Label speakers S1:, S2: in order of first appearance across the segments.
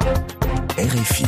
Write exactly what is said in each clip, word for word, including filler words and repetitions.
S1: R F I.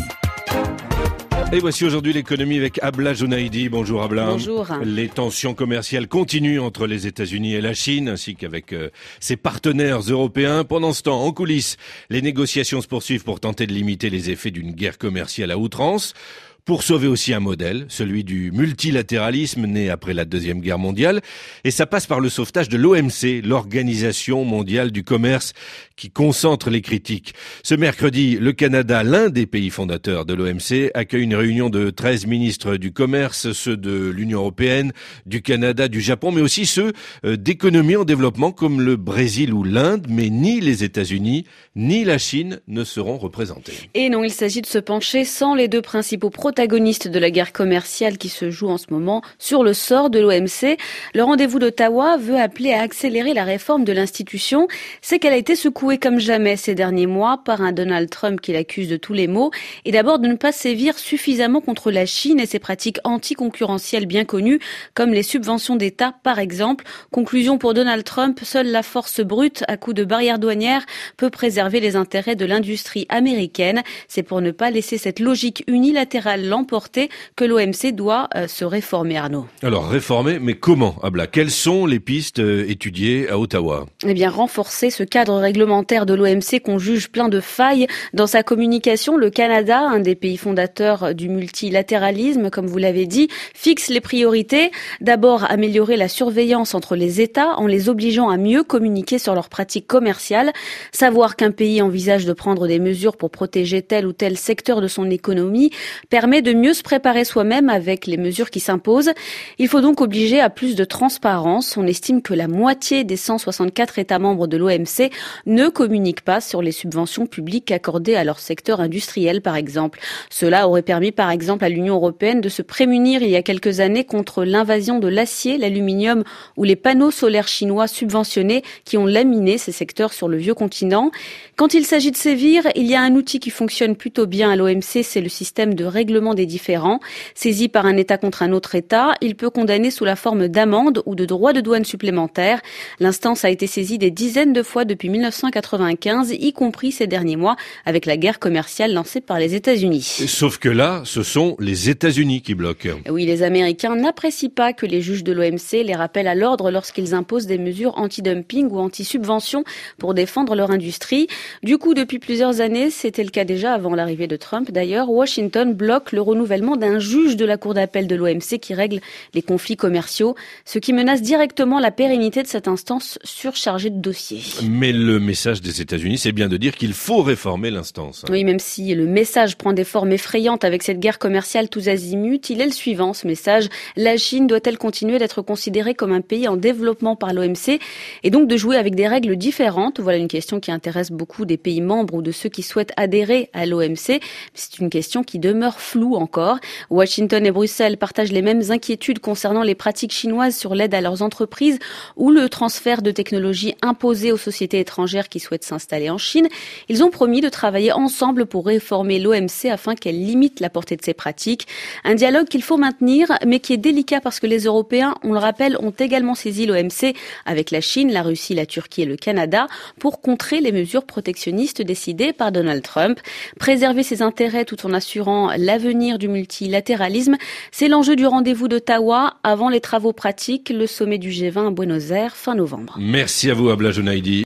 S2: Et voici aujourd'hui l'économie avec Abla Jounaidi. Bonjour Abla.
S3: Bonjour.
S2: Les tensions commerciales continuent entre les États-Unis et la Chine, ainsi qu'avec euh, ses partenaires européens. Pendant ce temps, en coulisses, les négociations se poursuivent pour tenter de limiter les effets d'une guerre commerciale à outrance. Pour sauver aussi un modèle, celui du multilatéralisme né après la Deuxième Guerre mondiale. Et ça passe par le sauvetage de l'O M C, l'Organisation mondiale du commerce, qui concentre les critiques. Ce mercredi, le Canada, l'un des pays fondateurs de l'O M C, accueille une réunion de treize ministres du commerce, ceux de l'Union européenne, du Canada, du Japon, mais aussi ceux d'économies en développement comme le Brésil ou l'Inde, mais ni les États-Unis, ni la Chine ne seront représentés.
S3: Et non, il s'agit de se pencher sans les deux principaux protagonistes de la guerre commerciale qui se joue en ce moment sur le sort de l'O M C. Le rendez-vous d'Ottawa veut appeler à accélérer la réforme de l'institution. C'est qu'elle a été secouée comme jamais ces derniers mois par un Donald Trump qui l'accuse de tous les maux et d'abord de ne pas sévir suffisamment contre la Chine et ses pratiques anticoncurrentielles bien connues comme les subventions d'État par exemple. Conclusion pour Donald Trump, seule la force brute à coup de barrières douanières peut préserver les intérêts de l'industrie américaine. C'est pour ne pas laisser cette logique unilatérale l'emporter que l'O M C doit euh, se réformer, Arnaud.
S2: Alors, réformer, mais comment, Abla? Quelles sont les pistes euh, étudiées à Ottawa?
S3: Eh bien, renforcer ce cadre réglementaire de l'O M C qu'on juge plein de failles. Dans sa communication, le Canada, un des pays fondateurs du multilatéralisme, comme vous l'avez dit, fixe les priorités. D'abord, améliorer la surveillance entre les États en les obligeant à mieux communiquer sur leurs pratiques commerciales. Savoir qu'un pays envisage de prendre des mesures pour protéger tel ou tel secteur de son économie permet de mieux se préparer soi-même avec les mesures qui s'imposent. Il faut donc obliger à plus de transparence. On estime que la moitié des cent soixante-quatre États membres de l'O M C ne communiquent pas sur les subventions publiques accordées à leur secteur industriel, par exemple. Cela aurait permis, par exemple, à l'Union européenne de se prémunir il y a quelques années contre l'invasion de l'acier, l'aluminium ou les panneaux solaires chinois subventionnés qui ont laminé ces secteurs sur le vieux continent. Quand il s'agit de sévir, il y a un outil qui fonctionne plutôt bien à l'O M C, c'est le système de règlement des différends. Saisi par un État contre un autre État, il peut condamner sous la forme d'amende ou de droits de douane supplémentaires. L'instance a été saisie des dizaines de fois depuis mille neuf cent quatre-vingt-quinze, y compris ces derniers mois, avec la guerre commerciale lancée par les États-Unis.
S2: Sauf que là, ce sont les États-Unis qui bloquent.
S3: Oui, les Américains n'apprécient pas que les juges de l'O M C les rappellent à l'ordre lorsqu'ils imposent des mesures anti-dumping ou anti-subvention pour défendre leur industrie. Du coup, depuis plusieurs années, c'était le cas déjà avant l'arrivée de Trump d'ailleurs, Washington bloque le renouvellement d'un juge de la Cour d'appel de l'O M C qui règle les conflits commerciaux, ce qui menace directement la pérennité de cette instance surchargée de dossiers.
S2: Mais le message des États-Unis, c'est bien de dire qu'il faut réformer l'instance.
S3: Oui, même si le message prend des formes effrayantes avec cette guerre commerciale tous azimuts, il est le suivant, ce message. La Chine doit-elle continuer d'être considérée comme un pays en développement par l'O M C et donc de jouer avec des règles différentes? Voilà une question qui intéresse beaucoup des pays membres ou de ceux qui souhaitent adhérer à l'O M C. C'est une question qui demeure floue encore. Washington et Bruxelles partagent les mêmes inquiétudes concernant les pratiques chinoises sur l'aide à leurs entreprises ou le transfert de technologies imposées aux sociétés étrangères qui souhaitent s'installer en Chine. Ils ont promis de travailler ensemble pour réformer l'O M C afin qu'elle limite la portée de ces pratiques. Un dialogue qu'il faut maintenir, mais qui est délicat parce que les Européens, on le rappelle, ont également saisi l'O M C avec la Chine, la Russie, la Turquie et le Canada pour contrer les mesures protectionnistes décidées par Donald Trump. Préserver ses intérêts tout en assurant l'avenir du multilatéralisme, c'est l'enjeu du rendez-vous d'Ottawa avant les travaux pratiques, le sommet du G vingt à Buenos Aires fin novembre.
S2: Merci à vous, Abla Jounaidi.